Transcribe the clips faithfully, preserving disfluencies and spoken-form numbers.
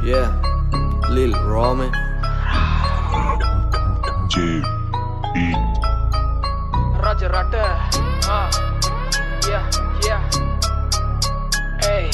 Yeah, Lil Roman. J Beat. Raja Rata. Ah, yeah, yeah. Hey.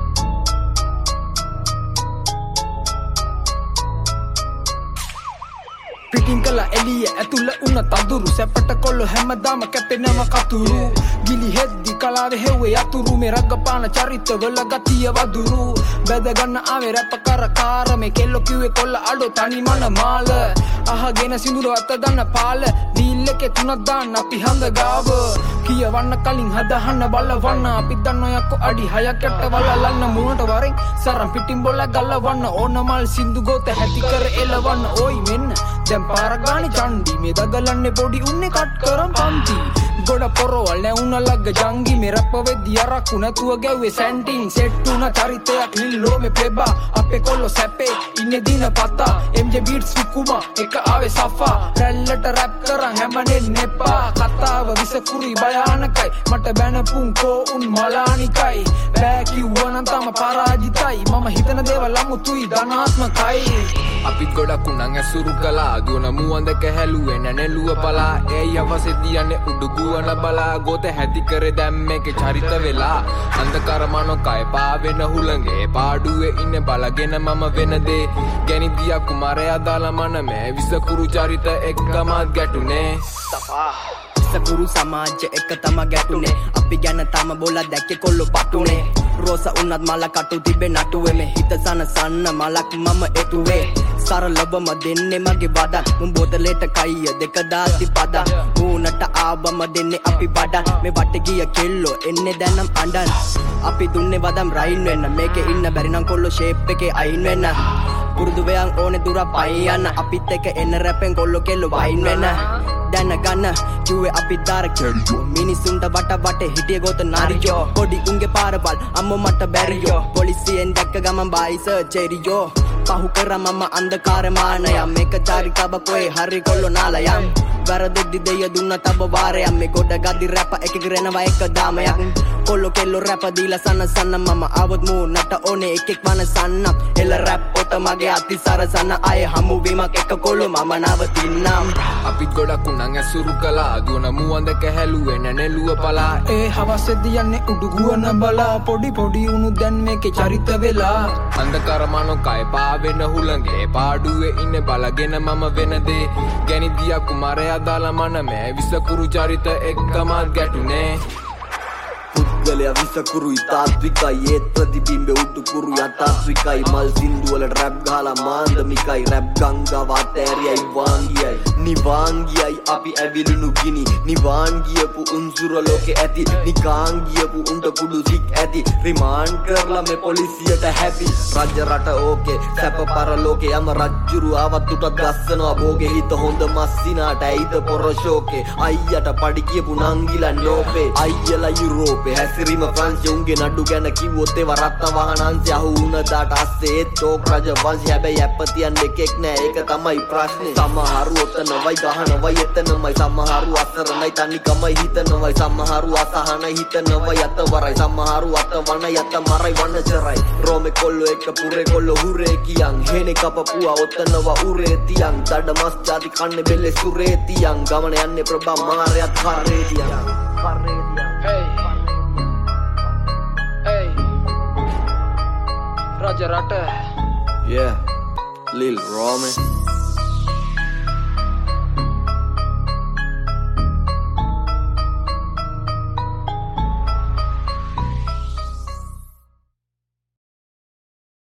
Piting kala eliya ඇතුළ උන තදුරු සැපට කොල්ල හැමදාම කැපෙනව කතුරු ගිලි හෙද්දි කලාවේ හෙව්වේ යතුරු මේ රගපාන චරිතවල ගතිය වදුරු බැද ගන්න ආවේ රැප කර කාර මේ කෙල්ලෝ කිව්වේ කොල්ල අඩෝ තනි මන මාල අහගෙන සිඳුර අත දන්න පාල ඩීල් එකේ තුනක් දාන්න අපි හඳ ගාව කියවන්න කලින් හදහන්න බලවන්න අපි දන්න යක්කෝ අඩි හයක් යට වලලන්න මුණට වරෙන් සරම් පිටින් බොල ගලවන්න ඕන මල් සින්දු ගෝත හැටි කර එලවන්න ඕයි මෙන්න දැන් පාර ගානේ චණ්ඩි මේ දගලන්නේ පොඩි උන්නේ කට් කරන් පන්ති ගොඩ පොරවල් නැවුන ලග්ග ජංගි මේ රැප් වෙද්දි අරක්කු නැතුව ගැව්වේ සැන්ටින් සෙට් උන චරිතයක් නිල්ලෝ මේ පෙබා අපේ කොල්ලෝ සැපේ ඉන්නේ දින පතා එම් ජේ බීට්ස් විකුමා එක ආවේ සෆා රැල්ලට රැප් කරන් හැමනේ නෙපා කතාව විසකුරි භයානකයි මට බැනපුන් කෝ උන් මලානිකයි බෑ කිව්වනම් තම පරාජිතයි මම හිතන දේවල් අමුතුයි ධනාත්මකයි අපි ගොඩක් උනන් ඇසුරු කළා දුවන මුවන්දක හැලුවේ නැනෙලුව බලා ඒ යවසෙදි යන්නේ උඩුගුවන බලා ගොත හැදි කරේ දැම්මේක චරිත වෙලා අන්ධකාර මනෝ කය පාවෙන හුළඟේ පාඩුවේ ඉන්නේ බලගෙන මම වෙන දේ ගැනිදියා කුමාරයා දාලා මන මේ විසකුරු චරිත එක්කම ගැටුනේ තපා විසකුරු සමාජ එක තම ගැටුනේ අපි ගැන තම බෝලා දැක්කේ කොල්ලෝ පටුනේ රෝස උන්නත් මල කටු තිබේ නටුවේ මේ හිත සන සන්න මලක් මම එතුවේ සරලවම දෙන්නේ මගේ වදන් මුම් බෝතලේට කයිය දෙක දාති පදන් ඌනට ආවම දෙන්නේ අපි බඩන් මේ වට ගිය කෙල්ලෝ එන්නේ දැනම් අඬන් අපි දුන්නේ වදම් රයින් වෙන්න මේකේ ඉන්න බැරි නම් කොල්ලෝ ෂේප් එකේ අයින් වෙන්න පුරුදු වෙයන් ඕනේ දුර පයි යන්න අපිත් එක එන්න රැපෙන් කොල්ලෝ කෙල්ලෝ වයින් වෙන්න දැන ගන්න කිව්වේ අපි දාර කෙල්ලෝ මිනිසුන්ට වට වට හිටිය ගොත නාරියෝ පොඩි උන්ගේ පාරවල් අම්මෝ මට බැරියෝ පොලිසියෙන් දැක්ක ගමන් බයිස චෙරියෝ පහු කර මම අන්ධකාර මානයම් මේක චාරිකාව කොයි හරි කොල්ලෝ නාලයම් වැරදෙද්දි දෙය දුන්න තබ වාරයම් මේ ගොඩ ගදි රැප එකක රෙනවා එක දාමයක් කොල්ලෝ කෙල්ලෝ රැප දීලා සන්න සන්න මම ආවොත් මූණට ඕනේ එකෙක් වන සන්න එල රැප් පොත මගේ අති සරසන්න අය හමු වීමක් එක කොල්ලෝ මම නවතින්නම් අපි ගොඩක් උනන් ඇසුරු කළා දුවන මුවන්දක හැලුවේ නැනෙලුව පලා ඒ හවසෙදි යන්නේ උඩුගුවන බලා පොඩි පොඩි උණු දැන් මේකේ චරිත වෙලා අන්ධකාර මනෝ කය පාවෙන හුළඟේ පාඩුවේ ඉන්නේ බලගෙන මම වෙන දේ ගැනිදියා කුමාරයා දාලා මන මේ විසකුරු චරිත එක්කම ගැටුනේ පුද්ගලයා විසකුරුයි තාත්විකයි ඒත් ප්‍රතිබිම්බේ උඩුකුරු යථාත්විකයි මල් සින්දුවල රැප් ගහලා මාන්දමිකයි රැප් ගංගාව අතෑරියයි වාංගියයි නිවාංගියයි අපි ඇවිලුණු ගිනි නිවාන් ගියපු උන්සුර ලෝකේ ඇති නිකාං ගියපු උන්ට කුඩු සික් ඇති රිමාන්ඩ් කරලා මේ පොලිසියට හැපි රජ රට ඕකේ සැප පරලෝකේ යම රජ්ජුරු ආවත් උටත් ගස්සනවා භෝගේ හිත හොඳ මස්සිනාට ඇයිද පොරෂෝකේ අයියට පඩි කියපු නංගිලා නෝපේ අයියලා යුරෝපේ හැසිරීම ෆ්‍රාන්ස් උන්ගේ නඩු ගැන කිව්වොත් ඒව රත්ත වහනන්සේ අහු වුණ දාට අස්සේ ඒත් ඕක් රජ වංශය හැබැයි ඇප්පතියන් දෙකෙක් නෑ ඒක තමයි ප්‍රශ්නේ සමහරු ඔතනවයි ගහනවයි එතනමයි සමහරු අසරණයි තනිකමයි හිතනවයි සමහරු අසහනයි හිතනවයි අතවරයි සමහරු අතවන යත මරයි වනචරයි රෝමේ කොල්ලෝ එක පුරේ කොල්ලෝ හුරේ කියන් හේනේ කපපුවා ඔතනව උරේ තියන් දඩ මස් ජාති කන්නේ බෙල්ලේ සුරේ තියන් ගමන යන්නේ ප්‍රභා මාරයත් කරේ තියන් කරේ තියන් hey hey Raja Rata. Yeah, Lil Roman.